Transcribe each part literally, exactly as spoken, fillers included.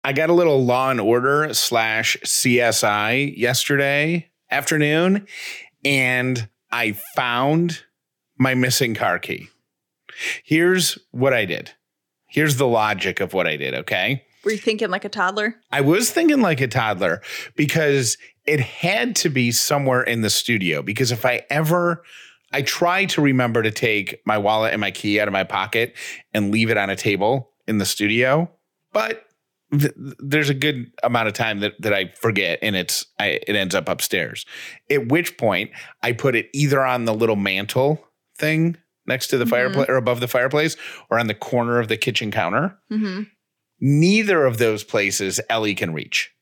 I got a little Law and Order slash C S I yesterday afternoon, and I found my missing car key. Here's what I did. Here's the logic of what I did, okay? Were you thinking like a toddler? I was thinking like a toddler because it had to be somewhere in the studio. Because if I ever, I try to remember to take my wallet and my key out of my pocket and leave it on a table in the studio. But th- there's a good amount of time that, that I forget and it's I, it ends up upstairs. At which point I put it either on the little mantle thing next to the mm-hmm. fireplace or above the fireplace or on the corner of the kitchen counter. Mm-hmm. Neither of those places Ellie can reach.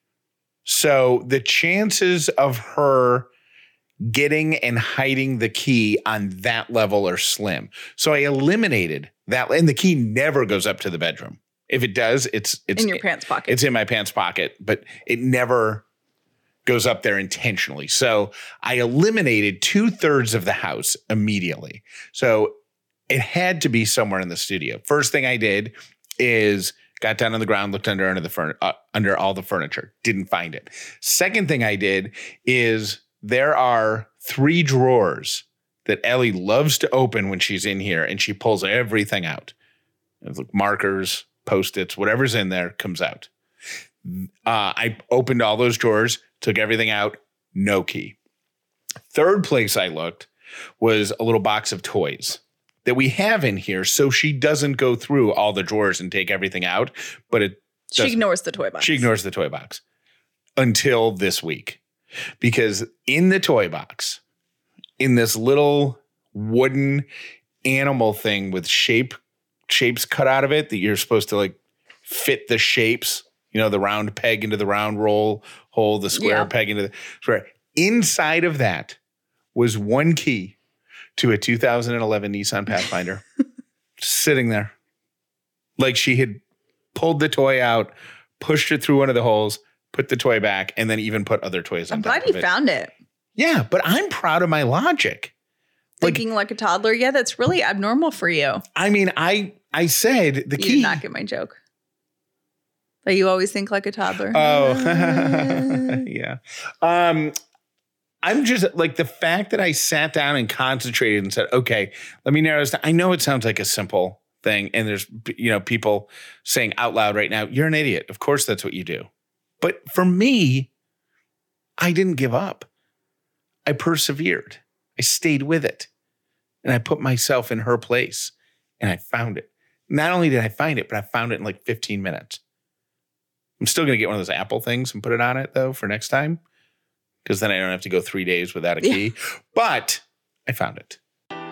So the chances of her getting and hiding the key on that level are slim. So I eliminated that. And the key never goes up to the bedroom. If it does, it's it's in your pants pocket. It's in my pants pocket, but it never goes up there intentionally. So I eliminated two thirds of the house immediately. So it had to be somewhere in the studio. First thing I did is got down on the ground, looked under under the furn- uh, under all the furniture, didn't find it. Second thing I did is there are three drawers that Ellie loves to open when she's in here, and she pulls everything out. It's like markers, Post-its, whatever's in there comes out. Uh, I opened all those drawers, took everything out, no key. Third place I looked was a little box of toys that we have in here, so she doesn't go through all the drawers and take everything out, but it she ignores the toy box. She ignores the toy box until this week, because in the toy box, in this little wooden animal thing with shape shapes cut out of it that you're supposed to like fit the shapes, you know, the round peg into the round roll hole, the square yeah. peg into the square. Inside of that was one key to a two thousand eleven Nissan Pathfinder sitting there. Like she had pulled the toy out, pushed it through one of the holes, put the toy back, and then even put other toys on I'm top glad of you it. found it. Yeah, but I'm proud of my logic. Thinking like, like a toddler. Yeah, that's really abnormal for you. I mean, I I said the you key. You did not get my joke. That you always think like a toddler. Oh, yeah. Um, I'm just like the fact that I sat down and concentrated and said, okay, let me narrow this down. I know it sounds like a simple thing. And there's, you know, people saying out loud right now, you're an idiot. Of course, that's what you do. But for me, I didn't give up. I persevered. I stayed with it. And I put myself in her place and I found it. Not only did I find it, but I found it in like fifteen minutes. I'm still going to get one of those Apple things and put it on it, though, for next time. Because then I don't have to go three days without a key. Yeah. But I found it.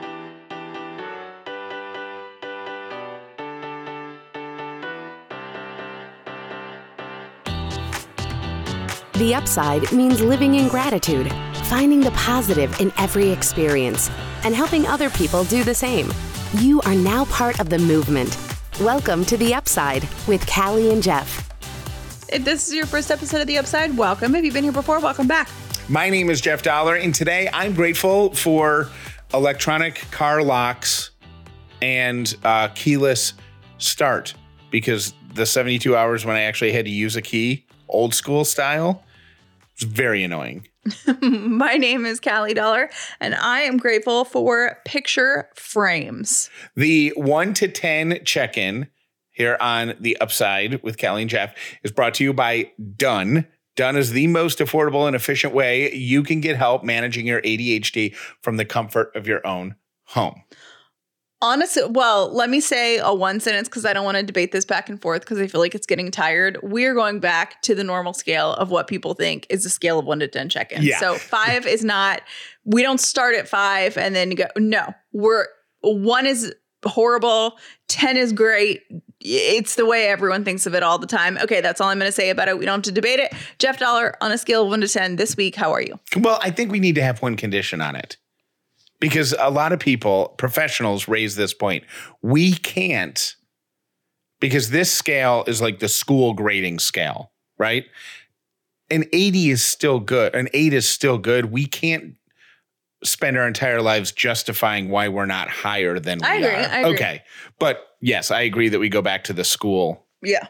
The Upside means living in gratitude, finding the positive in every experience, and helping other people do the same. You are now part of the movement. Welcome to The Upside with Callie and Jeff. If this is your first episode of The Upside, welcome. If you've been here before, welcome back. My name is Jeff Dollar, and today I'm grateful for electronic car locks and uh, keyless start, because the seventy-two hours when I actually had to use a key, old school style, was very annoying. My name is Callie Dollar, and I am grateful for picture frames. The one to ten check-in here on The Upside with Callie and Jeff is brought to you by Done. Done is the most affordable and efficient way you can get help managing your A D H D from the comfort of your own home. Honestly, well, let me say a one sentence because I don't want to debate this back and forth because I feel like it's getting tired. We're going back to the normal scale of what people think is a scale of one to ten check-ins. Yeah. So five is not, we don't start at five and then go, no, we're one is horrible, ten is great. It's the way everyone thinks of it all the time. Okay, that's all I'm going to say about it. We don't have to debate it. Jeff Dollar, on a scale of one to ten this week, how are you? Well, I think we need to have one condition on it. Because a lot of people, professionals, raise this point. We can't, because this scale is like the school grading scale, right? An eighty is still good. An eight is still good. We can't spend our entire lives justifying why we're not higher than we I agree, are. I agree. Okay. But yes, I agree that we go back to the school. Yeah.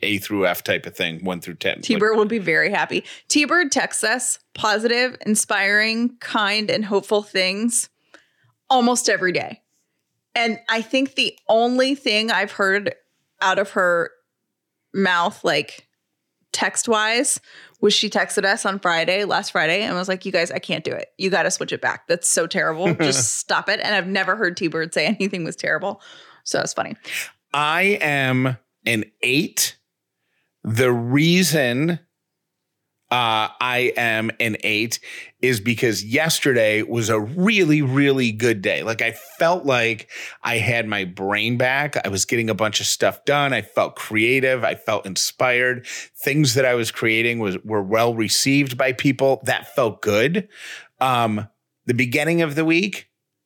A through F type of thing, one through ten. T-Bird would be very happy. T-Bird texts us positive, inspiring, kind, and hopeful things almost every day. And I think the only thing I've heard out of her mouth, like text-wise, was she texted us on Friday, last Friday, and was like, you guys, I can't do it. You got to switch it back. That's so terrible. Just stop it. And I've never heard T-Bird say anything was terrible. So that's funny. I am an eight. The reason uh, I am an eight is because yesterday was a really, really good day. Like I felt like I had my brain back. I was getting a bunch of stuff done. I felt creative. I felt inspired. Things that I was creating was were well received by people. That felt good. Um, the beginning of the week,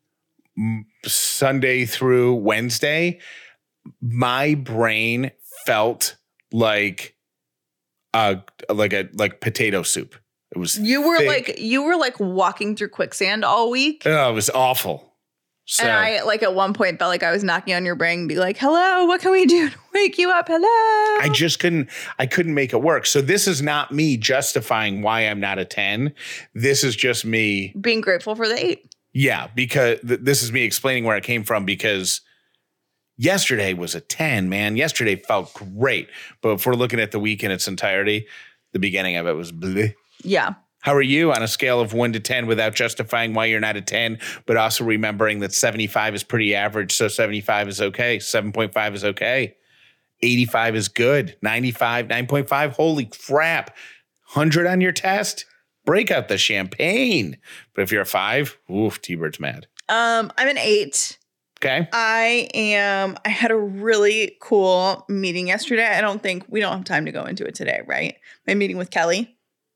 Sunday through Wednesday, my brain felt like uh like a like potato soup. It was you were thick. like you were like walking through quicksand all week. Oh, it was awful. So and I like at one point felt like I was knocking on your brain and be like, hello, what can we do to wake you up? Hello. I just couldn't I couldn't make it work. So this is not me justifying why I'm not a ten. This is just me being grateful for the eight. Yeah, because th- this is me explaining where I came from because yesterday was a ten, man. Yesterday felt great. But if we're looking at the week in its entirety, the beginning of it was bleh. Yeah. How are you on a scale of one to ten without justifying why you're not a ten, but also remembering that seventy-five is pretty average, so seventy-five is okay. seven point five is okay. eighty-five is good. ninety-five, nine point five, holy crap. one hundred on your test? Break out the champagne. But if you're a five, oof, T-Bird's mad. Um, I'm an eight. Okay. I am. I had a really cool meeting yesterday. I don't think we don't have time to go into it today, right? My meeting with Kelly.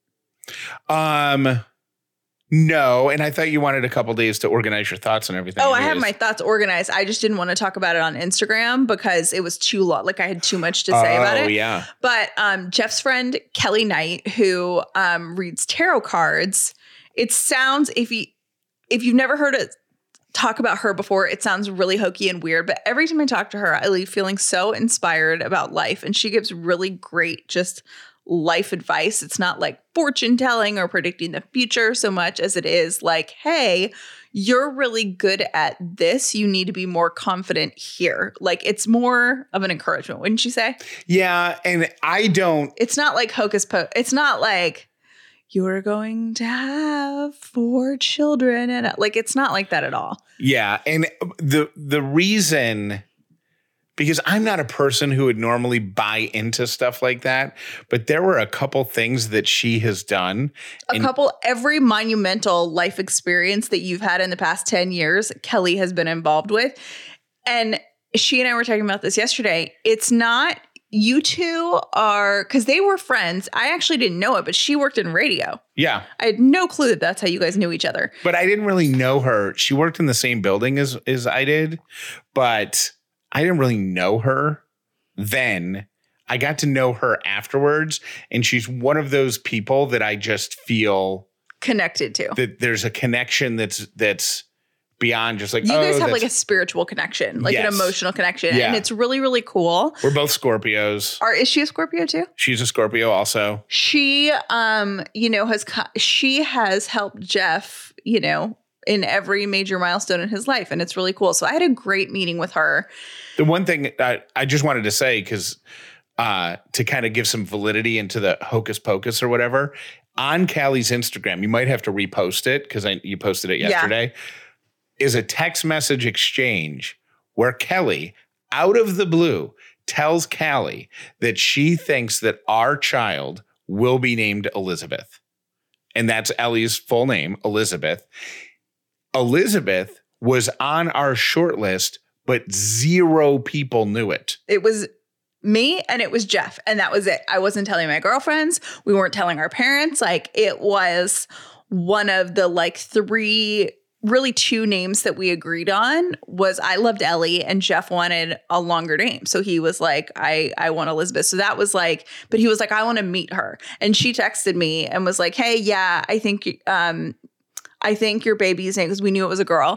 Um, no, and I thought you wanted a couple days to organize your thoughts and everything. Oh, I have my thoughts organized. I just didn't want to talk about it on Instagram because it was too long. Like I had too much to say oh, about it. Oh, yeah. But um, Jeff's friend Kelly Knight, who um, reads tarot cards, it sounds if you if you've never heard it. Talk about her before, it sounds really hokey and weird, but every time I talk to her, I leave feeling so inspired about life. And she gives really great just life advice. It's not like fortune telling or predicting the future so much as it is like, hey, you're really good at this. You need to be more confident here. Like it's more of an encouragement, wouldn't you say? Yeah. And I don't. It's not like hocus pocus. It's not like you're going to have four children. And like, it's not like that at all. Yeah. And the the reason, because I'm not a person who would normally buy into stuff like that, but there were a couple things that she has done. A and couple, every monumental life experience that you've had in the past ten years, Kelly has been involved with. And she and I were talking about this yesterday. It's not, you two are, because they were friends. I actually didn't know it, but she worked in radio. Yeah. I had no clue that that's how you guys knew each other. But I didn't really know her. She worked in the same building as, as I did, but I didn't really know her then. I got to know her afterwards, and she's one of those people that I just feel connected to. That there's a connection that's that's beyond just like, you guys oh, have like a spiritual connection, like yes. an emotional connection. Yeah. And it's really, really cool. We're both Scorpios. Are, is she a Scorpio too? She's a Scorpio also. She, um, you know, has, she has helped Jeff, you know, in every major milestone in his life. And it's really cool. So I had a great meeting with her. The one thing I, I just wanted to say, because uh, to kind of give some validity into the hocus pocus or whatever, on Callie's Instagram, you might have to repost it because you posted it yesterday, yeah. is a text message exchange where Kelly, out of the blue, tells Callie that she thinks that our child will be named Elizabeth. And that's Ellie's full name, Elizabeth. Elizabeth was on our short list, but zero people knew it. It was me and it was Jeff. And that was it. I wasn't telling my girlfriends. We weren't telling our parents. Like it was one of the like three, really two names that we agreed on was I loved Ellie and Jeff wanted a longer name. So he was like, I, I want Elizabeth. So that was like, but he was like, I want to meet her. And she texted me and was like, hey, yeah, I think, um, I think your baby's name, because we knew it was a girl.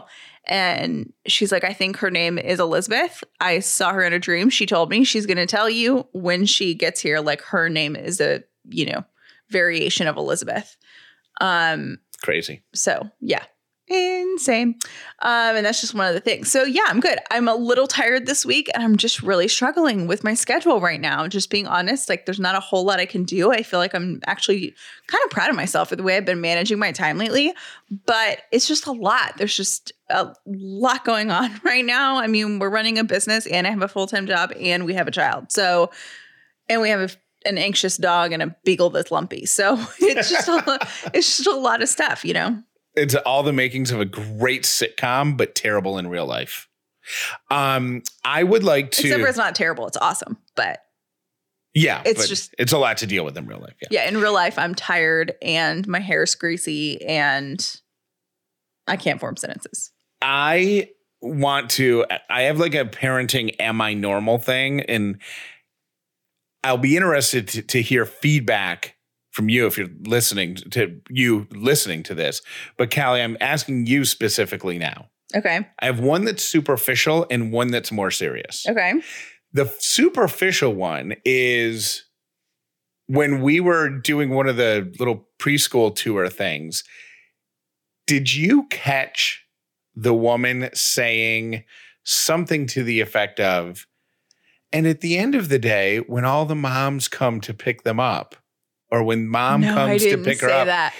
And she's like, I think her name is Elizabeth. I saw her in a dream. She told me she's going to tell you when she gets here, like her name is a, you know, variation of Elizabeth. Um, Crazy. So yeah. Insane. Um, and that's just one of the things. So yeah, I'm good. I'm a little tired this week and I'm just really struggling with my schedule right now. Just being honest, like there's not a whole lot I can do. I feel like I'm actually kind of proud of myself for the way I've been managing my time lately, but it's just a lot. There's just a lot going on right now. I mean, we're running a business and I have a full-time job and we have a child. So, and we have a, an anxious dog and a beagle that's lumpy. So it's just, a, it's just a lot of stuff, you know? It's all the makings of a great sitcom, but terrible in real life. Um, I would like to. Except for it's not terrible. It's awesome. But yeah, it's but just. It's a lot to deal with in real life. Yeah. Yeah. In real life, I'm tired and my hair is greasy and I can't form sentences. I want to. I have like a parenting am I normal thing. And I'll be interested to, to hear feedback from you if you're listening to you listening to this. But Callie, I'm asking you specifically now. Okay. I have one that's superficial and one that's more serious. Okay. The superficial one is when we were doing one of the little preschool tour things, did you catch the woman saying something to the effect of, and at the end of the day, when all the moms come to pick them up, or when mom no, comes to pick her up. That.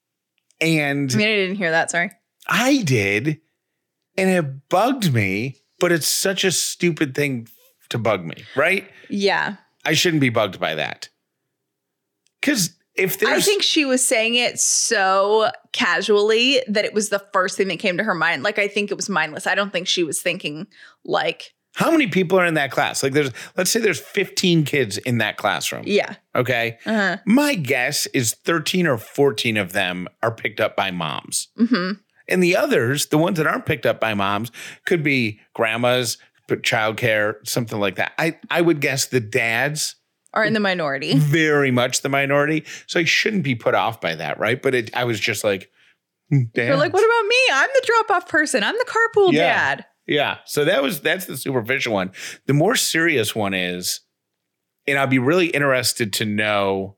And I mean, I didn't hear that. Sorry. I did. And it bugged me, but it's such a stupid thing to bug me, right? Yeah. I shouldn't be bugged by that. Because if there's. I think she was saying it so casually that it was the first thing that came to her mind. Like, I think it was mindless. I don't think she was thinking like. How many people are in that class? Like there's, let's say there's fifteen kids in that classroom. Yeah. Okay. Uh-huh. My guess is thirteen or fourteen of them are picked up by moms. Mm-hmm. And the others, the ones that aren't picked up by moms, could be grandmas, childcare, something like that. I, I would guess the dads are in the minority. Very much the minority. So I shouldn't be put off by that, right? But it, I was just like, You're like, what about me? I'm the drop-off person. I'm the carpool yeah. dad. Yeah. So that was that's the superficial one. The more serious one is, and I'll be really interested to know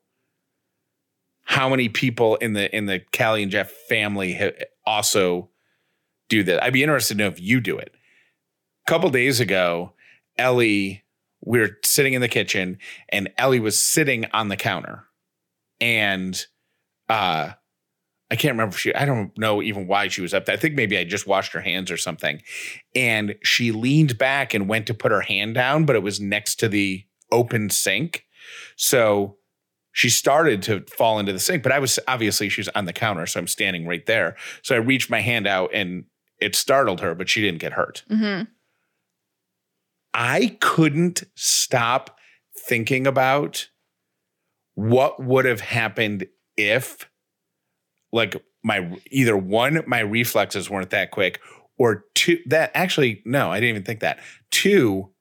how many people in the in the Callie and Jeff family ha- also do that. I'd be interested to know if you do it. A couple days ago, Ellie, we were sitting in the kitchen and Ellie was sitting on the counter. And uh I can't remember if she, I don't know even why she was up there. I think maybe I just washed her hands or something. And she leaned back and went to put her hand down, but it was next to the open sink. So she started to fall into the sink, but I was obviously she was on the counter. So I'm standing right there. So I reached my hand out and it startled her, but she didn't get hurt. Mm-hmm. I couldn't stop thinking about what would have happened if, like, my either one, my reflexes weren't that quick, or two, that actually, no, I didn't even think that. Two,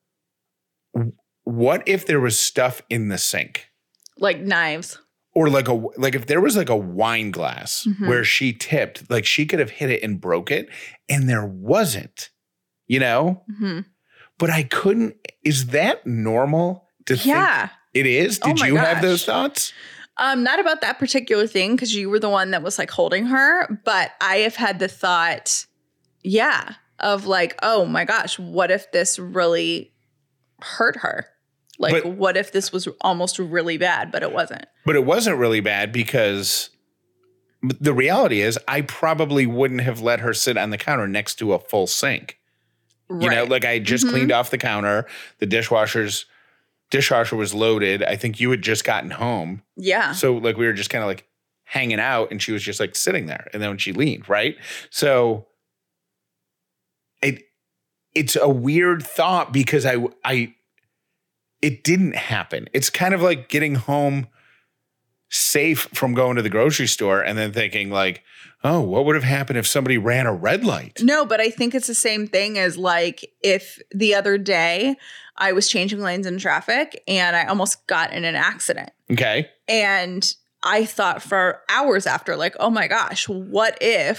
what if there was stuff in the sink? Like knives. Or like a like if there was like a wine glass mm-hmm. where she tipped, like she could have hit it and broke it, and there wasn't, you know? Mm-hmm. But I couldn't. Is that normal to yeah. think it is? Did oh you gosh. have those thoughts? Um, not about that particular thing because you were the one that was like holding her. But I have had the thought, yeah, of like, oh my gosh, what if this really hurt her? Like, but, what if this was almost really bad, but it wasn't? But it wasn't really bad because the reality is I probably wouldn't have let her sit on the counter next to a full sink. Right. You know, like I just mm-hmm. cleaned off the counter. The dishwasher's dishwasher was loaded. I think you had just gotten home. Yeah. So like we were just kind of like hanging out and she was just like sitting there. And then when she leaned, right? So it it's a weird thought because I I it didn't happen. It's kind of like getting home safe from going to the grocery store and then thinking like, oh, what would have happened if somebody ran a red light? No, but I think it's the same thing as like if the other day I was changing lanes in traffic and I almost got in an accident. Okay. And I thought for hours after, like, oh my gosh, what if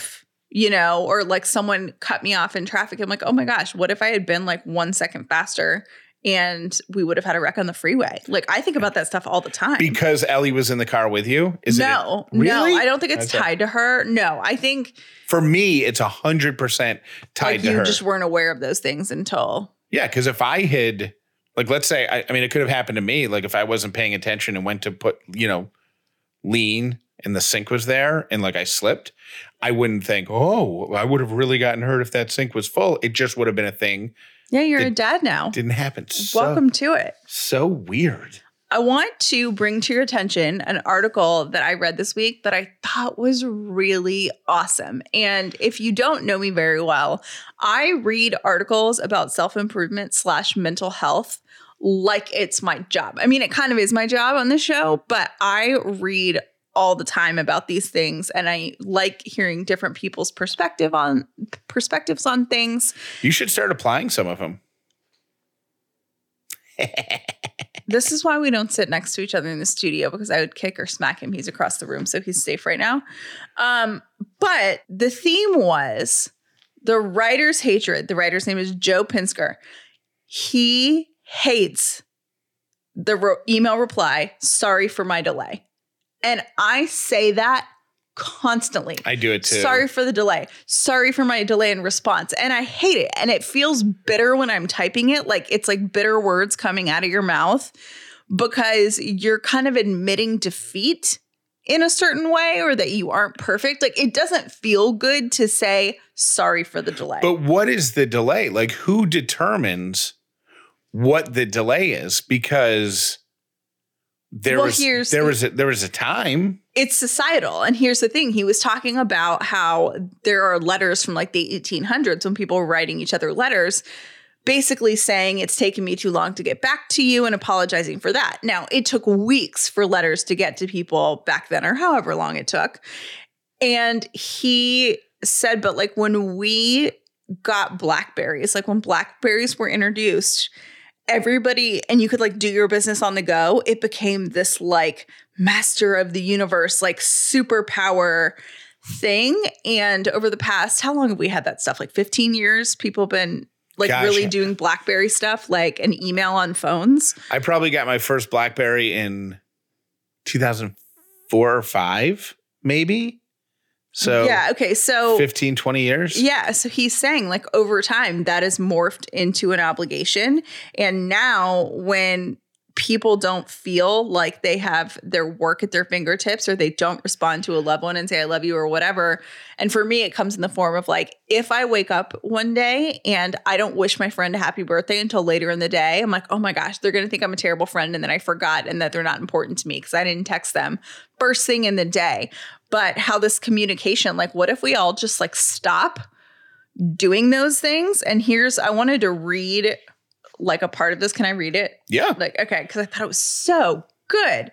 you know, or like someone cut me off in traffic. I'm like, oh my gosh, what if I had been like one second faster and we would have had a wreck on the freeway? Like, I think about that stuff all the time. Because Ellie was in the car with you? Is no, it a, really? no, I don't think it's okay. tied to her. No, I think for me, it's a hundred percent tied like to you her. just weren't aware of those things until. Yeah. Cause if I had, like, let's say, I, I mean, it could have happened to me. Like if I wasn't paying attention and went to put, you know, lean and the sink was there and like I slipped, I wouldn't think, oh, I would have really gotten hurt if that sink was full. It just would have been a thing. Yeah, you're a dad now. Didn't happen. So, Welcome to it. So weird. I want to bring to your attention an article that I read this week that I thought was really awesome. And if you don't know me very well, I read articles about self-improvement slash mental health like it's my job. I mean, it kind of is my job on the show, but I read all the time about these things, and I like hearing different people's perspective on perspectives on things. You should start applying some of them. This is why we don't sit next to each other in the studio, because I would kick or smack him. He's across the room, so he's safe right now. Um, but the theme was the writer's hatred. The writer's name is Joe Pinsker. He hates the re- email reply, "Sorry for my delay." And I say that constantly. I do it too. Sorry for the delay. Sorry for my delay in response. And I hate it. And it feels bitter when I'm typing it. Like it's like bitter words coming out of your mouth because you're kind of admitting defeat in a certain way, or that you aren't perfect. Like it doesn't feel good to say sorry for the delay. But what is the delay? Like who determines what the delay is? Because There well, was here's, there was a, there was a time. It's societal. And here's the thing. He was talking about how there are letters from like the eighteen hundreds when people were writing each other letters, basically saying it's taken me too long to get back to you and apologizing for that. Now, it took weeks for letters to get to people back then, or however long it took. And he said, but like when we got BlackBerries, like when BlackBerries were introduced, everybody, and you could like do your business on the go, it became this like master of the universe, like superpower thing. And over the past, how long have we had that stuff? Like fifteen years, people have been like Gosh. really doing BlackBerry stuff, like an email on phones. I probably got my first BlackBerry in two thousand four or five, maybe. So yeah, okay, so fifteen, twenty years. Yeah, so he's saying like over time that is morphed into an obligation. And now when people don't feel like they have their work at their fingertips, or they don't respond to a loved one and say, I love you or whatever. And for me, it comes in the form of like, if I wake up one day and I don't wish my friend a happy birthday until later in the day, I'm like, oh my gosh, they're going to think I'm a terrible friend. And then I forgot, and that they're not important to me because I didn't text them first thing in the day. But how this communication, like what if we all just like stop doing those things? And here's, I wanted to read like a part of this. Can I read it? Yeah. Like, okay. Cause I thought it was so good.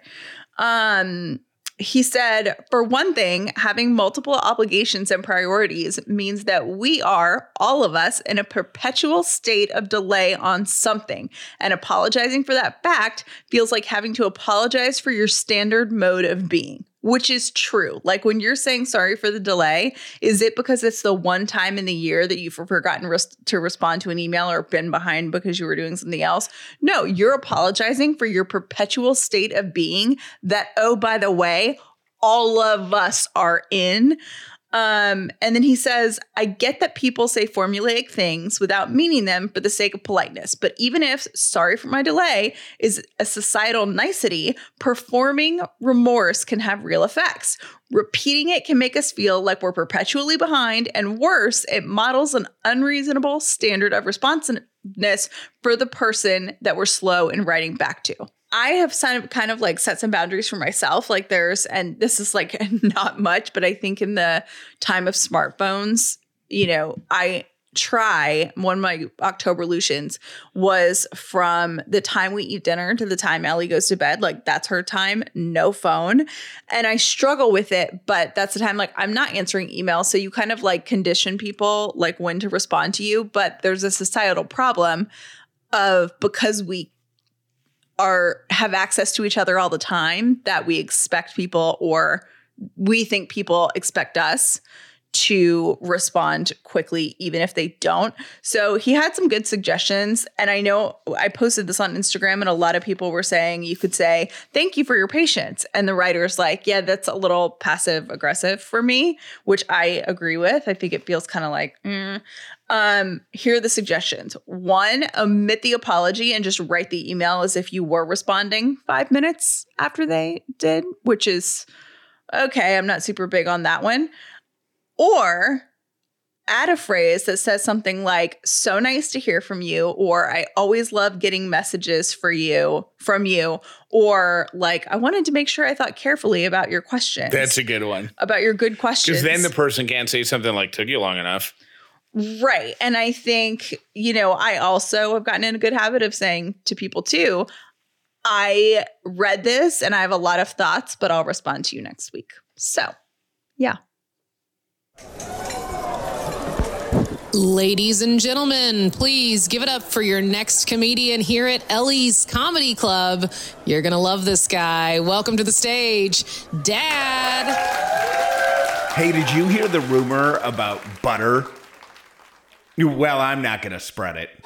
Um, he said, for one thing, having multiple obligations and priorities means that we are, all of us, in a perpetual state of delay on something. And apologizing for that fact feels like having to apologize for your standard mode of being, which is true. Like when you're saying sorry for the delay, is it because it's the one time in the year that you've forgotten res- to respond to an email or been behind because you were doing something else? No, you're apologizing for your perpetual state of being that, oh, by the way, all of us are in. Um, and then he says, I get that people say formulaic things without meaning them for the sake of politeness. But even if sorry for my delay is a societal nicety, performing remorse can have real effects. Repeating it can make us feel like we're perpetually behind. And worse, it models an unreasonable standard of responsiveness for the person that we're slow in writing back to. I have kind of, kind of like set some boundaries for myself. Like there's, and this is like not much, but I think in the time of smartphones, you know, I try, one of my Octoberlutions was from the time we eat dinner to the time Ellie goes to bed. Like that's her time, no phone. And I struggle with it, but that's the time like I'm not answering emails. So you kind of like condition people like when to respond to you. But there's a societal problem of, because we are have access to each other all the time, that we expect people, or we think people expect us to respond quickly, even if they don't. So he had some good suggestions. And I know I posted this on Instagram and a lot of people were saying you could say, thank you for your patience. And the writer's like, yeah, that's a little passive aggressive for me, which I agree with. I think it feels kind of like, mm. Um, here are the suggestions. One, omit the apology and just write the email as if you were responding five minutes after they did, which is okay. I'm not super big on that one. Or add a phrase that says something like, so nice to hear from you, or I always love getting messages for you from you, or like, I wanted to make sure I thought carefully about your questions. That's a good one. About your good questions. Because then the person can't say something like, took you long enough. Right. And I think, you know, I also have gotten in a good habit of saying to people too, I read this and I have a lot of thoughts, but I'll respond to you next week. So, yeah. Ladies and gentlemen, please give it up for your next comedian here at Ellie's Comedy Club. You're going to love this guy. Welcome to the stage, Dad. Hey, did you hear the rumor about butter? Well, I'm not going to spread it.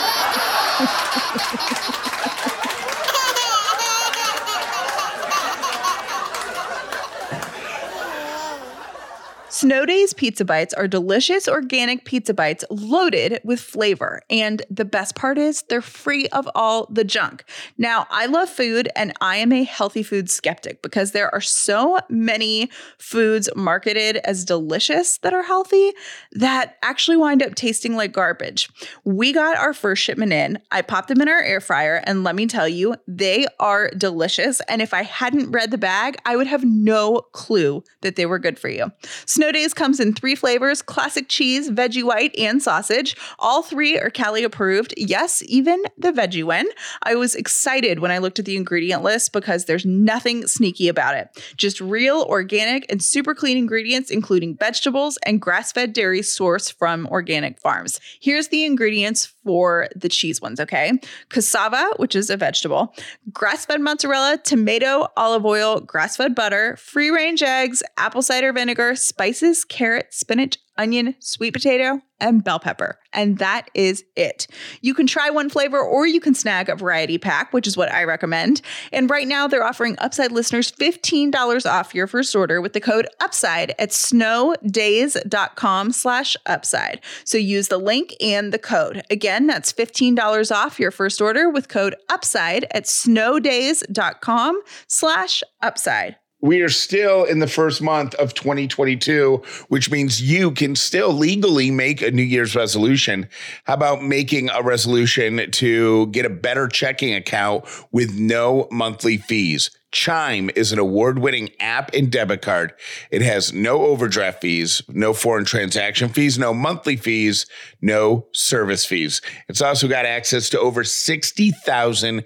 Snow Days Pizza Bites are delicious organic pizza bites loaded with flavor. And the best part is they're free of all the junk. Now, I love food and I am a healthy food skeptic because there are so many foods marketed as delicious that are healthy that actually wind up tasting like garbage. We got our first shipment in. I popped them in our air fryer and let me tell you, they are delicious. And if I hadn't read the bag, I would have no clue that they were good for you. Snow Days comes in three flavors: classic cheese, veggie white, and sausage. All three are Cali approved. Yes, even the veggie one. I was excited when I looked at the ingredient list because there's nothing sneaky about it. Just real, organic, and super clean ingredients, including vegetables and grass-fed dairy sourced from organic farms. Here's the ingredients for the cheese ones, okay? Cassava, which is a vegetable, grass-fed mozzarella, tomato, olive oil, grass-fed butter, free-range eggs, apple cider vinegar, spices, carrot, spinach, onion, sweet potato, and bell pepper. And that is it. You can try one flavor or you can snag a variety pack, which is what I recommend. And right now they're offering Upside listeners fifteen dollars off your first order with the code UPSIDE at snowdays.com slash upside. So use the link and the code. Again, that's fifteen dollars off your first order with code UPSIDE at snowdays.com slash upside. We are still in the first month of twenty twenty-two, which means you can still legally make a New Year's resolution. How about making a resolution to get a better checking account with no monthly fees? Chime is an award-winning app and debit card. It has no overdraft fees, no foreign transaction fees, no monthly fees, no service fees. It's also got access to over sixty thousand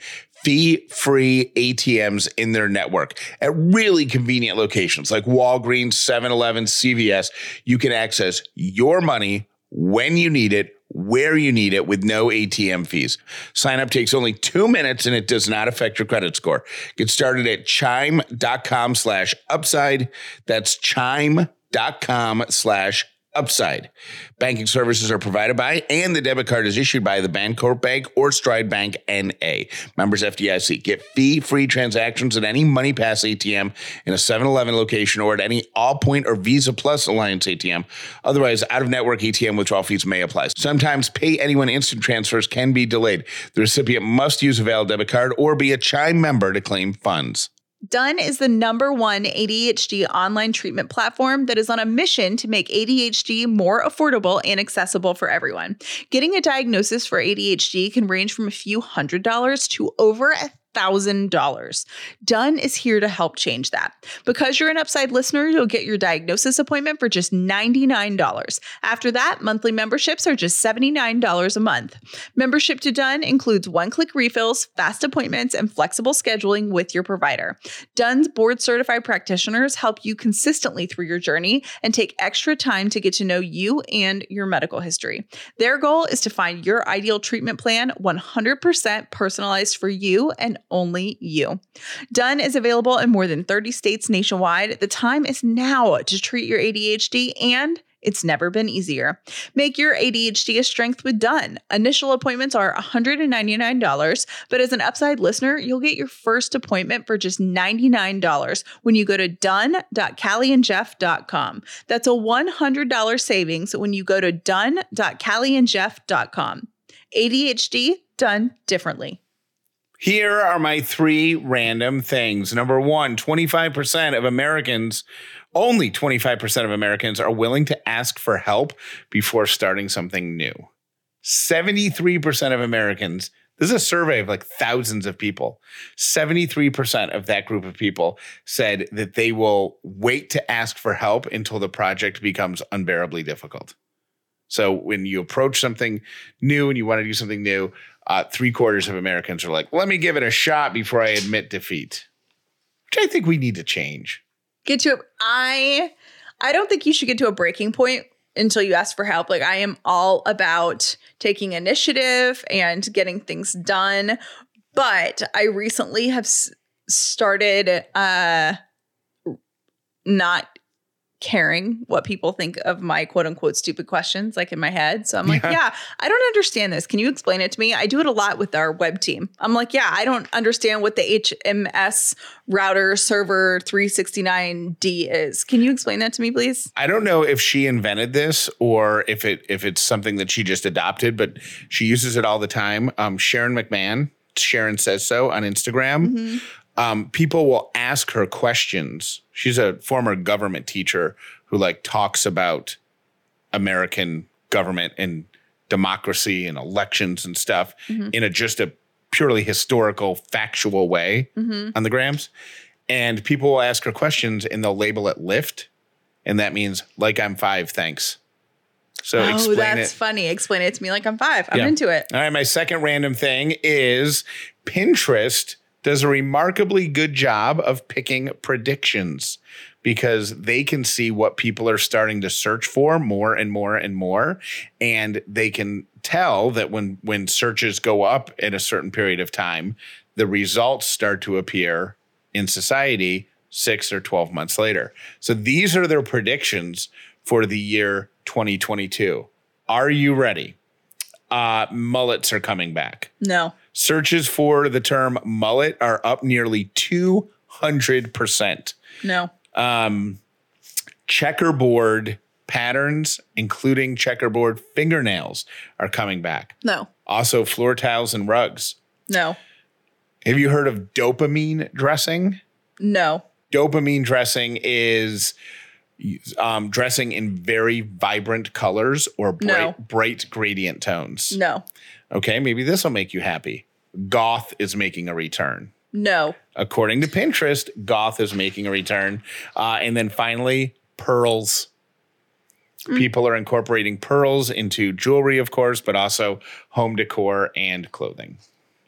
fee-free A T Ms in their network at really convenient locations like Walgreens, seven eleven, C V S. You can access your money when you need it, where you need it, with no A T M fees. Sign up takes only two minutes and it does not affect your credit score. Get started at chime.com slash upside. That's chime.com slash upside. Banking services are provided by, and the debit card is issued by the Bancorp Bank or Stride Bank N A. Members F D I C. Get fee-free transactions at any MoneyPass A T M in a seven eleven location or at any Allpoint or Visa Plus Alliance A T M. Otherwise, out-of-network A T M withdrawal fees may apply. Sometimes pay anyone instant transfers can be delayed. The recipient must use a valid debit card or be a Chime member to claim funds. Done is the number one A D H D online treatment platform that is on a mission to make A D H D more affordable and accessible for everyone. Getting a diagnosis for A D H D can range from a few hundred dollars to over a thousand dollars. Done is here to help change that. Because you're an Upside listener, you'll get your diagnosis appointment for just ninety-nine dollars. After that, monthly memberships are just seventy-nine dollars a month. Membership to Done includes one-click refills, fast appointments, and flexible scheduling with your provider. Done's board-certified practitioners help you consistently through your journey and take extra time to get to know you and your medical history. Their goal is to find your ideal treatment plan one hundred percent personalized for you and only you. Done is available in more than thirty states nationwide. The time is now to treat your A D H D, and It's never been easier. Make your A D H D a strength with Done. Initial appointments are one hundred ninety-nine dollars, but as an Upside listener, you'll get your first appointment for just ninety-nine dollars when you go to done dot callie and jeff dot com. That's a one hundred dollars savings when you go to done dot callie and jeff dot com. A D H D done differently. Here are my three random things. Number one, twenty-five percent of Americans, only twenty-five percent of Americans are willing to ask for help before starting something new. seventy-three percent of Americans, this is a survey of like thousands of people. seventy-three percent of that group of people said that they will wait to ask for help until the project becomes unbearably difficult. So when you approach something new and you want to do something new, uh, three quarters of Americans are like, let me give it a shot before I admit defeat, which I think we need to change. Get to I I don't think you should get to a breaking point until you ask for help. Like, I am all about taking initiative and getting things done. But I recently have s- started uh, not caring what people think of my quote unquote stupid questions, like in my head. So I'm like, Yeah. yeah, I don't understand this. Can you explain it to me? I do it a lot with our web team. I'm like, yeah, I don't understand what the H M S router server three sixty-nine D is. Can you explain that to me, please? I don't know if she invented this or if it if it's something that she just adopted, but she uses it all the time. Um, Sharon McMahon, Sharon Says So on Instagram. Mm-hmm. Um, people will ask her questions. She's a former government teacher who like talks about American government and democracy and elections and stuff mm-hmm. in a just a purely historical, factual way mm-hmm. on the grams. And people will ask her questions and they'll label it lift. And that means like I'm five, thanks. So oh, explain that's it. funny. Explain it to me like I'm five. I'm Yeah. into it. All right. My second random thing is Pinterest does a remarkably good job of picking predictions because they can see what people are starting to search for more and more and more. And they can tell that when, when searches go up in a certain period of time, the results start to appear in society six or twelve months later. So these are their predictions for the year twenty twenty-two. Are you ready? Uh, mullets are coming back. No. Searches for the term mullet are up nearly two hundred percent. No. Um, checkerboard patterns, including checkerboard fingernails, are coming back. No. Also, floor tiles and rugs. No. Have you heard of dopamine dressing? No. Dopamine dressing is um, dressing in very vibrant colors or bright, No. bright gradient tones. No. Okay, maybe this will make you happy. Goth is making a return. No. According to Pinterest, goth is making a return. Uh, and then finally, pearls. Mm. People are incorporating pearls into jewelry, of course, but also home decor and clothing.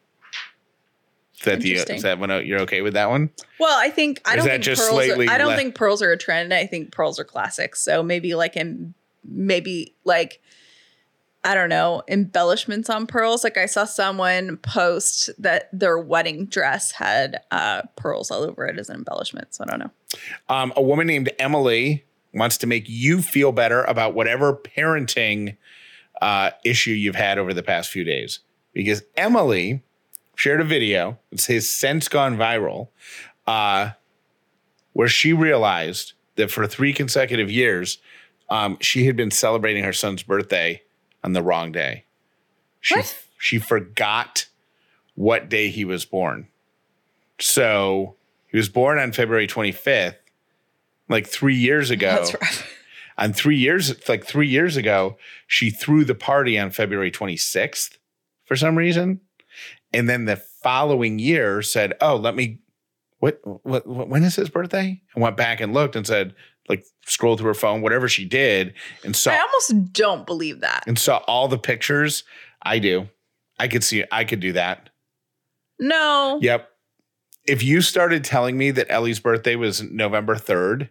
Is that, the, is that one? You're okay with that one? Well, I think I Or is don't that think just pearls. slightly Are, I don't le- think pearls are a trend. I think pearls are classics. So maybe like in maybe like I don't know embellishments on pearls. Like I saw someone post that their wedding dress had uh, pearls all over it as an embellishment. So I don't know. Um, a woman named Emily wants to make you feel better about whatever parenting uh, issue you've had over the past few days, because Emily shared a video that has since gone viral, uh, where she realized that for three consecutive years, um, she had been celebrating her son's birthday on the wrong day. She What? she forgot what day he was born. So he was born on February twenty-fifth, like three years ago. That's rough. On three years, like three years ago, she threw the party on February twenty-sixth for some reason. And then the following year said, oh, let me, what, what, what, when is his birthday? And went back and looked and said, like, scrolled through her phone, whatever she did, and saw, I almost don't believe that. and saw all the pictures. I do. I could see, I could do that. No. Yep. If you started telling me that Ellie's birthday was November third,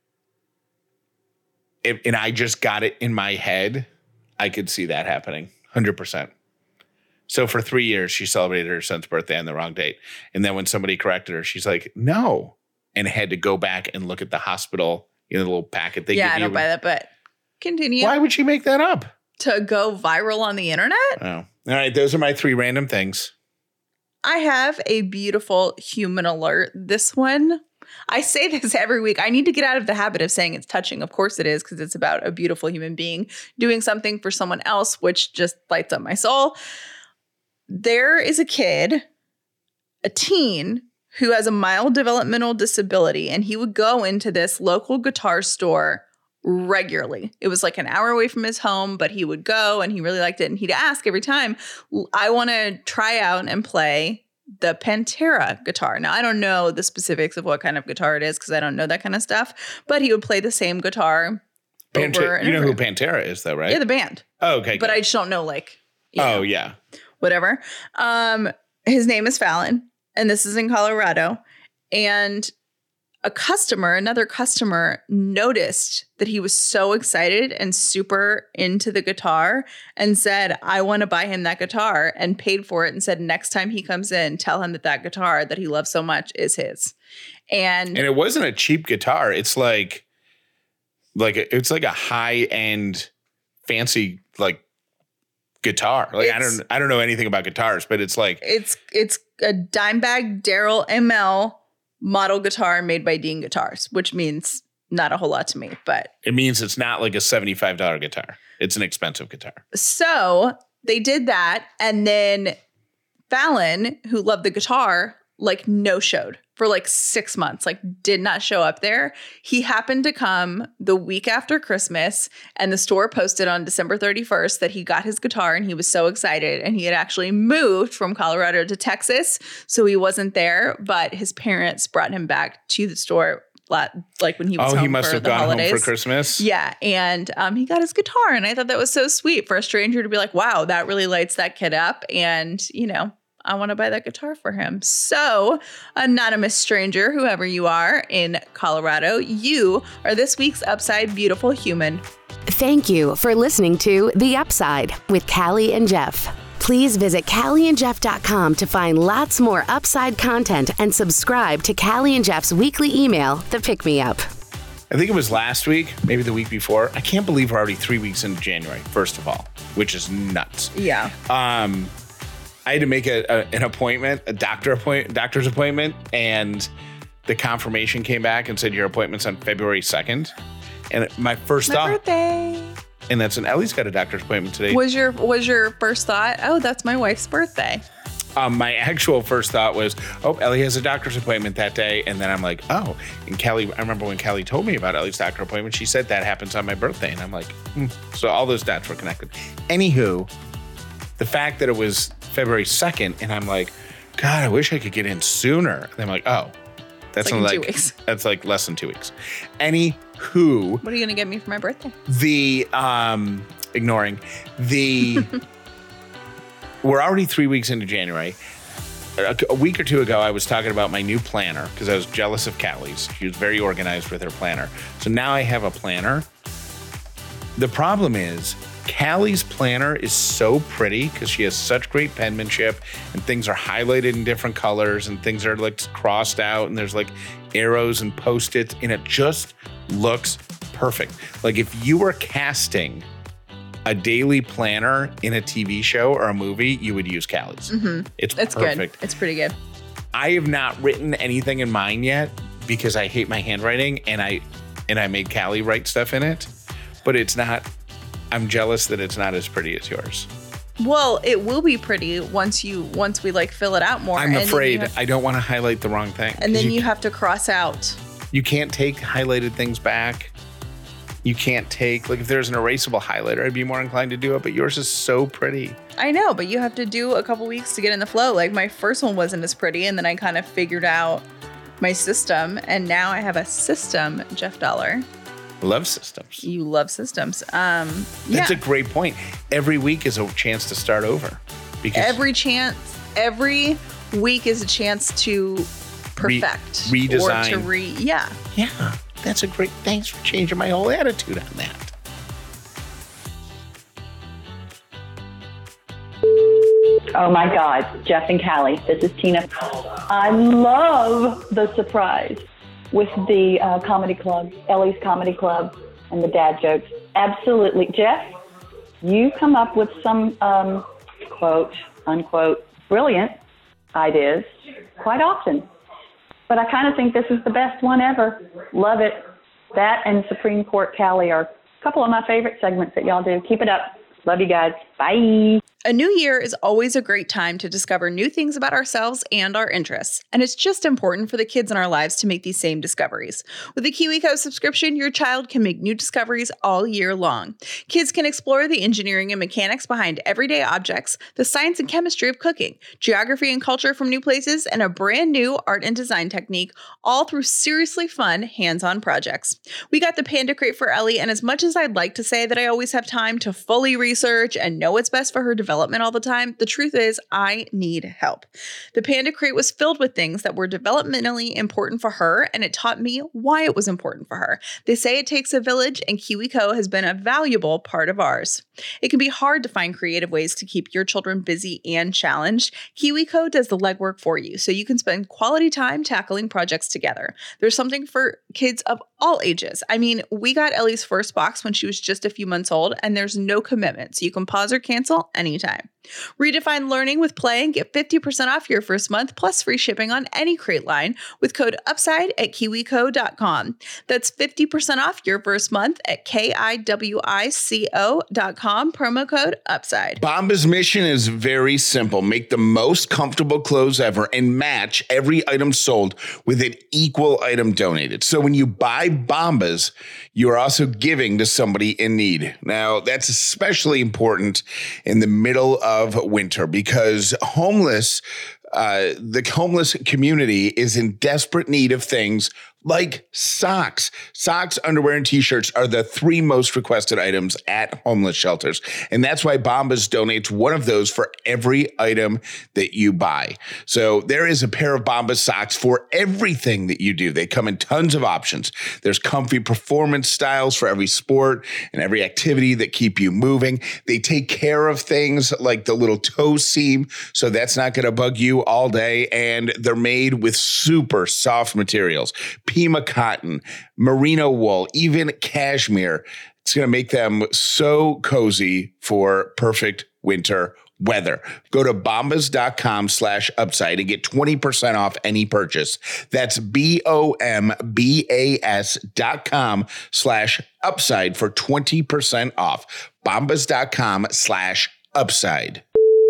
if, and I just got it in my head, I could see that happening. one hundred percent. So for three years, she celebrated her son's birthday on the wrong date. And then when somebody corrected her, she's like, no. And had to go back and look at the hospital, you know, the little packet they Yeah, give I you. don't buy that, but Continue. Why would she make that up? To go viral on the internet? Oh. All right. Those are my three random things. I have a beautiful human alert. This one, I say this every week. I need to get out of the habit of saying it's touching. Of course it is, because it's about a beautiful human being doing something for someone else, which just lights up my soul. There is a kid, a teen, who has a mild developmental disability, and he would go into this local guitar store regularly. It was like an hour away from his home, but he would go and he really liked it. And he'd ask every time, I want to try out and play the Pantera guitar. Now, I don't know the specifics of what kind of guitar it is because I don't know that kind of stuff, but he would play the same guitar. Pante- over and you know over. who Pantera is, though, right? Yeah, the band. Oh, okay. But good. I just don't know, like, you oh, know, yeah. whatever. Um, his name is Fallon, and this is in Colorado. And a customer, another customer, noticed that he was so excited and super into the guitar and said, I want to buy him that guitar, and paid for it and said, next time he comes in, tell him that that guitar that he loves so much is his. And, And it wasn't a cheap guitar. It's like, like a, it's like a high end, fancy like guitar. Like I It's- don't, I don't know anything about guitars, but it's like it's it's a Dimebag Daryl M L model guitar made by Dean Guitars, which means not a whole lot to me, but it means it's not like a seventy-five dollars guitar. It's an expensive guitar. so they did that. And then Fallon, who loved the guitar, like no showed for like six months, like did not show up there. He happened to come the week after Christmas, and the store posted on December thirty-first that he got his guitar and he was so excited. And he had actually moved from Colorado to Texas, so he wasn't there, but his parents brought him back to the store like when he was Oh, home he must for have the gone holidays. home for Christmas. Yeah. And um, he got his guitar. And I thought that was so sweet for a stranger to be like, wow, that really lights that kid up. And, you know, I want to buy that guitar for him. So, anonymous stranger, whoever you are in Colorado, you are this week's Upside Beautiful Human. Thank you for listening to The Upside with Callie and Jeff. Please visit callie and jeff dot com to find lots more Upside content and subscribe to Callie and Jeff's weekly email, The Pick Me Up. I think it was last week, maybe the week before. I can't believe we're already three weeks into January, first of all, which is nuts. Yeah. Um, I had to make a, a, an appointment, a doctor appoint, doctor's appointment, and the confirmation came back and said your appointment's on February second. And my first My thought, birthday. and that's when Ellie's got a doctor's appointment today. Was your was your first thought, oh, that's my wife's birthday? Um, my actual first thought was, oh, Ellie has a doctor's appointment that day. And then I'm like, oh, and Callie, I remember when Callie told me about Ellie's doctor appointment, she said that happens on my birthday. And I'm like, hmm. So all those dots were connected. Anywho, the fact that it was February second, and I'm like, God, I wish I could get in sooner. And I'm like, oh, that's like in like, two weeks. That's like less than two weeks. Anywho, What are you going to get me for my birthday? the, um, ignoring the, we're already three weeks into January. A, a week or two ago, I was talking about my new planner because I was jealous of Callie's. She was very organized with her planner. So now I have a planner. The problem is, Callie's planner is so pretty because she has such great penmanship and things are highlighted in different colors and things are like crossed out and there's like arrows and post-its and it just looks perfect. Like if you were casting a daily planner in a T V show or a movie, you would use Callie's. Mm-hmm. It's It's perfect. good. It's pretty good. I have not written anything in mine yet because I hate my handwriting and I and I made Callie write stuff in it, but it's not. I'm jealous that it's not as pretty as yours. Well, it will be pretty once you once we like fill it out more. I'm and then you afraid have- I don't want to highlight the wrong thing. and 'cause then you have to cross out. you can't take highlighted things back. You can't take, like if there's an erasable highlighter, I'd be more inclined to do it, but yours is so pretty. I know, but you have to do a couple weeks to get in the flow. Like my first one wasn't as pretty, and then I kind of figured out my system, and now I have a system, Jeff Dollar. Love systems. You love systems. Um, That's yeah. a great point. Every week is a chance to start over. Because Every chance, every week is a chance to perfect Re- redesign. or to re. Yeah. yeah, that's a great, thanks for changing my whole attitude on that. Oh my God, Jeff and Callie, this is Tina. I love the surprise with the uh, comedy club, Ellie's Comedy Club, and the dad jokes. Absolutely. Jeff, you come up with some, um, quote, unquote, brilliant ideas quite often. But I kind of think this is the best one ever. Love it. That and Supreme Court Callie are a couple of my favorite segments that y'all do. Keep it up. Love you guys. Bye. A new year is always a great time to discover new things about ourselves and our interests, and it's just important for the kids in our lives to make these same discoveries. With a KiwiCo subscription, your child can make new discoveries all year long. Kids can explore the engineering and mechanics behind everyday objects, the science and chemistry of cooking, geography and culture from new places, and a brand new art and design technique, all through seriously fun, hands-on projects. We got the Panda Crate for Ellie, and as much as I'd like to say that I always have time to fully research and know what's best for her development, Development all the time, the truth is I need help. The Panda Crate was filled with things that were developmentally important for her, and it taught me why it was important for her. They say it takes a village, and KiwiCo has been a valuable part of ours. It can be hard to find creative ways to keep your children busy and challenged. KiwiCo does the legwork for you, so you can spend quality time tackling projects together. There's something for kids of all ages. I mean, we got Ellie's first box when she was just a few months old, and there's no commitment, so you can pause or cancel anytime. Redefine learning with play and get fifty percent off your first month plus free shipping on any crate line with code UPSIDE at kiwico dot com. That's fifty percent off your first month at K I W I C O dot com, promo code UPSIDE. Bombas' mission is very simple. Make the most comfortable clothes ever and match every item sold with an equal item donated. So when you buy Bombas, you are also giving to somebody in need. Now, that's especially important in the middle of winter because homeless, uh, the homeless community is in desperate need of things like socks. Socks, underwear, and t-shirts are the three most requested items at homeless shelters. And that's why Bombas donates one of those for every item that you buy. So there is a pair of Bombas socks for everything that you do. They come in tons of options. There's comfy performance styles for every sport and every activity that keep you moving. They take care of things like the little toe seam, so that's not going to bug you all day. And they're made with super soft materials. Pima cotton, merino wool, even cashmere. It's going to make them so cozy for perfect winter weather. Go to bombas.com slash upside and get twenty percent off any purchase. That's B-O-M-B-A-S dot com slash upside for twenty percent off. Bombas.com slash upside.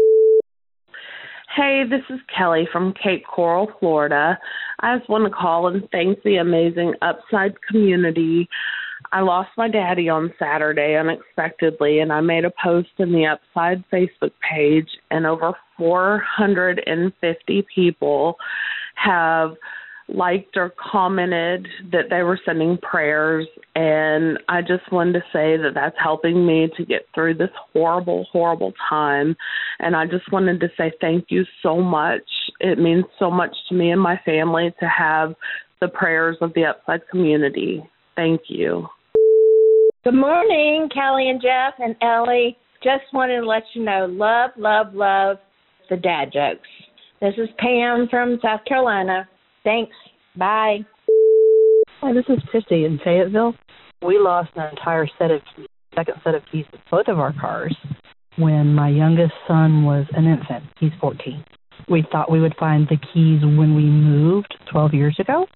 Hey, this is Kelly from Cape Coral, Florida. I just want to call and thank the amazing Upside community. I lost my daddy on Saturday unexpectedly, and I made a post in the Upside Facebook page, and over four hundred fifty people have liked or commented that they were sending prayers, and I just wanted to say that that's helping me to get through this horrible, horrible time, and I just wanted to say thank you so much. It means so much to me and my family to have the prayers of the Upside community. Thank you. Good morning, Callie and Jeff and Ellie. Just wanted to let you know, love, love, love the dad jokes. This is Pam from South Carolina. Thanks. Bye. Hi, this is Christy in Fayetteville. We lost an entire set of keys, second set of keys to both of our cars when my youngest son was an infant. He's fourteen. We thought we would find the keys when we moved twelve years ago.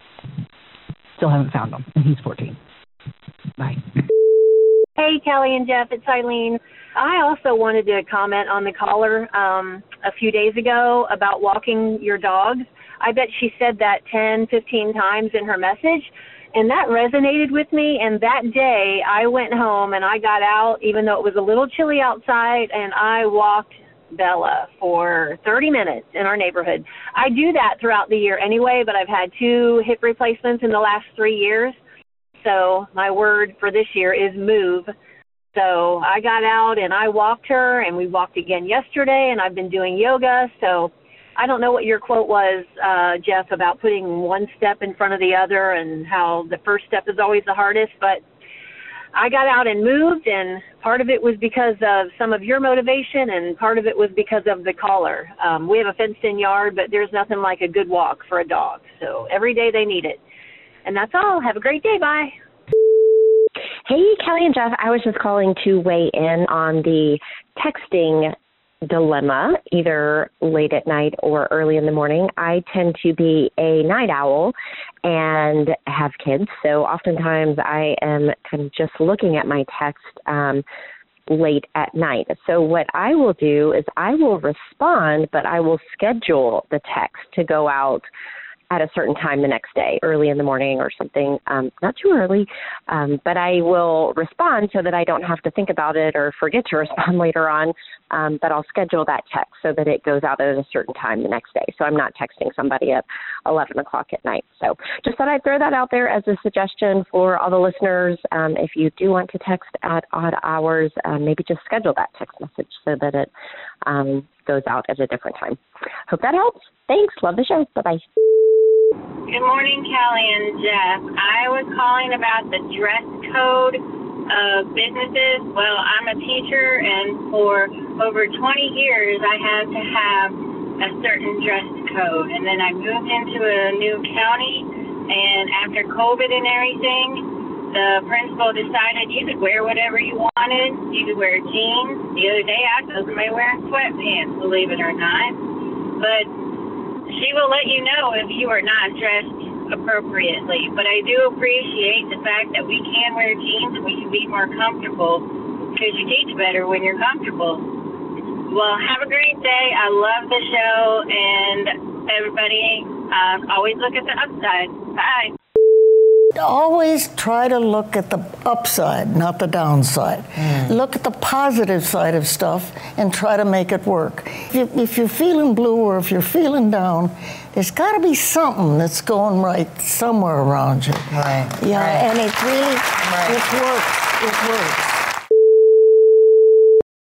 Still haven't found them, and he's fourteen. Bye. Hey, Callie and Jeff, it's Eileen. I also wanted to comment on the caller um, a few days ago about walking your dogs. I bet she said that ten, fifteen times in her message, and that resonated with me. And that day, I went home and I got out, even though it was a little chilly outside, and I walked Bella for thirty minutes in our neighborhood. I do that throughout the year anyway, but I've had two hip replacements in the last three years. So my word for this year is move. So I got out and I walked her, and we walked again yesterday, and I've been doing yoga. So I don't know what your quote was, uh, Jeff, about putting one step in front of the other and how the first step is always the hardest, but I got out and moved, and part of it was because of some of your motivation, and part of it was because of the caller. Um, we have a fenced-in yard, but there's nothing like a good walk for a dog. So every day they need it. And that's all. Have a great day. Bye. Hey, Kelly and Jeff. I was just calling to weigh in on the texting dilemma, either late at night or early in the morning. I tend to be a night owl and have kids, so oftentimes I am kind of just looking at my text um, late at night. So what I will do is I will respond, but I will schedule the text to go out at a certain time the next day, early in the morning or something, um, not too early, um, but I will respond so that I don't have to think about it or forget to respond later on, um, but I'll schedule that text so that it goes out at a certain time the next day. So I'm not texting somebody at eleven o'clock at night. So just thought I'd throw that out there as a suggestion for all the listeners. Um, if you do want to text at odd hours, uh, maybe just schedule that text message so that it um, goes out at a different time. Hope that helps. Thanks. Love the show. Bye-bye. Good morning, Kelly and Jeff. I was calling about the dress code of businesses. Well, I'm a teacher, and for over twenty years, I had to have a certain dress code. And then I moved into a new county, and after COVID and everything, the principal decided you could wear whatever you wanted. You could wear jeans. The other day, I saw somebody wearing sweatpants, believe it or not. But she will let you know if you are not dressed appropriately. But I do appreciate the fact that we can wear jeans and we can be more comfortable because you teach better when you're comfortable. Well, have a great day. I love the show, and everybody, uh, always look at the upside. Bye. Always try to look at the upside, not the downside. Mm. Look at the positive side of stuff and try to make it work. If, you, if you're feeling blue or if you're feeling down, there's got to be something that's going right somewhere around you. Right. Yeah, right. and it really, right. it works. It works.